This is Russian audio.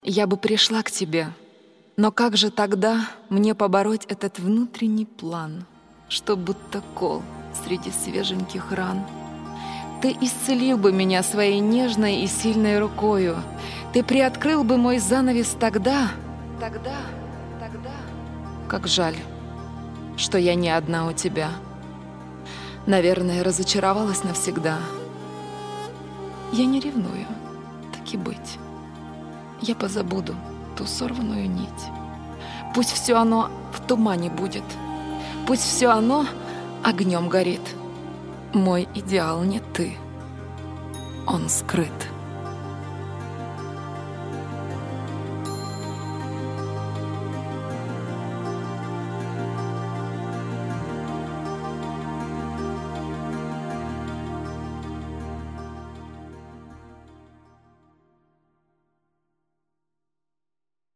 Я бы пришла к тебе, но как же тогда мне побороть этот внутренний план, что будто кол среди свеженьких ран? Ты исцелил бы меня своей нежной и сильной рукою, ты приоткрыл бы мой занавес тогда. Как жаль, что я не одна у тебя. Наверное, разочаровалась навсегда. Я не ревную, так и быть. Я позабуду ту сорванную нить. Пусть все оно в тумане будет, пусть все оно огнем горит. Мой идеал не ты, он скрыт.